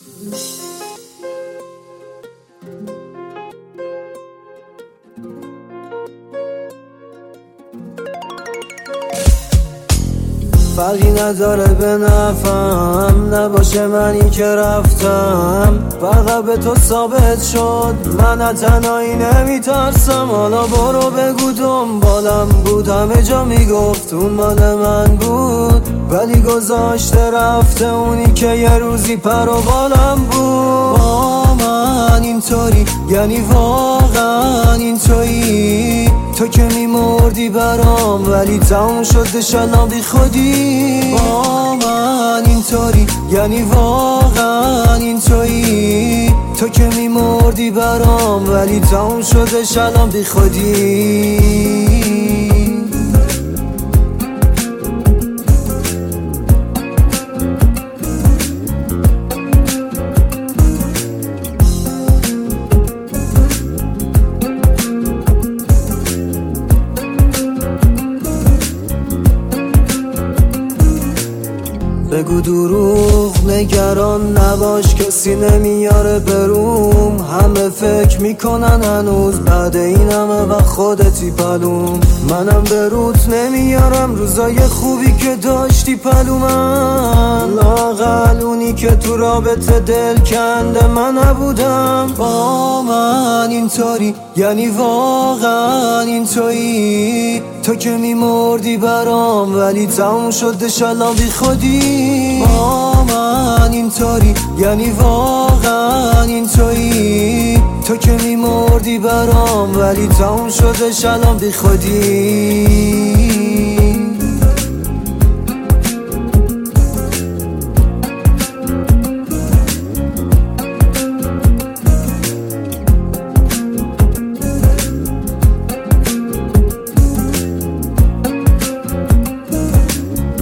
فرقی نداره به نفهم نباشه منی که رفتم، فقط به تو ثابت شد من تنهایی نمیترسم. حالا برو بگو دنبالم بود، همه جا میگفت اون مال من بود، ولی گذاشته رفته اونی که یه روزی پر و بالم بود. با من اینطوری یعنی واقعا اینطوری، تو که میمردی برام ولی تموم شده شلام بی خودی. با من اینطوری یعنی واقعا اینطوری، تو که میمردی برام ولی تموم شده شلام بی خودی. بگو دروغ نگران نباش، کسی نمیاره بروم، همه فکر میکنن هنوز بعد این همه و خودتی پلوم. منم به روت نمیارم روزای خوبی که داشتی پلومن، لااقل اونی که تو رابطه دل کنده من نبودم. با من اینطوری یعنی واقعا اینطوری، تو که میمردی برام ولی تموم شده شلام بی خودی. با من اینطوری یعنی واقعا اینطوری، تو که میمردی برام ولی تموم شده شلام بی خودی.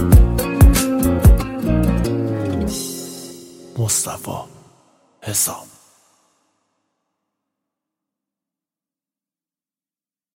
مصطفی حسام.